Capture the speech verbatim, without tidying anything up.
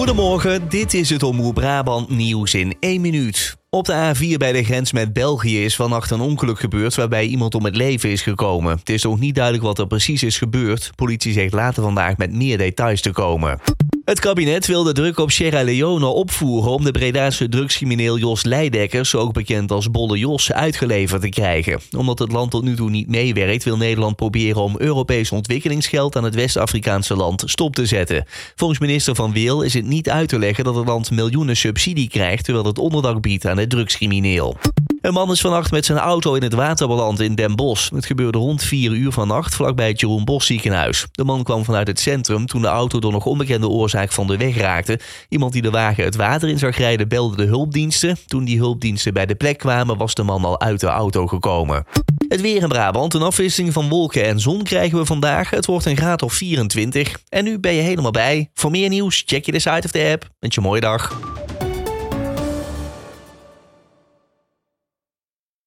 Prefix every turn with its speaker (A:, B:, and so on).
A: Goedemorgen, dit is het Omroep Brabant nieuws in één minuut. Op de A vier bij de grens met België is vannacht een ongeluk gebeurd waarbij iemand om het leven is gekomen. Het is nog niet duidelijk wat er precies is gebeurd. Politie zegt later vandaag met meer details te komen. Het kabinet wil de druk op Sierra Leone opvoeren om de Bredaanse drugscrimineel Jos Leidekkers, ook bekend als Bolle Jos, uitgeleverd te krijgen. Omdat het land tot nu toe niet meewerkt, wil Nederland proberen om Europees ontwikkelingsgeld aan het West-Afrikaanse land stop te zetten. Volgens minister Van Weel is het niet uit te leggen dat het land miljoenen subsidie krijgt terwijl het onderdak biedt aan de drugscrimineel. Een man is vannacht met zijn auto in het water beland in Den Bosch. Het gebeurde rond vier uur vannacht vlakbij het Jeroen Bosch ziekenhuis. De man kwam vanuit het centrum toen de auto door nog onbekende oorzaak van de weg raakte. Iemand die de wagen het water in zag rijden belde de hulpdiensten. Toen die hulpdiensten bij de plek kwamen was de man al uit de auto gekomen. Het weer in Brabant, een afwisseling van wolken en zon krijgen we vandaag. Het wordt een graad of vierentwintig. En nu ben je helemaal bij. Voor meer nieuws check je de site of de app. Wens je een mooie dag.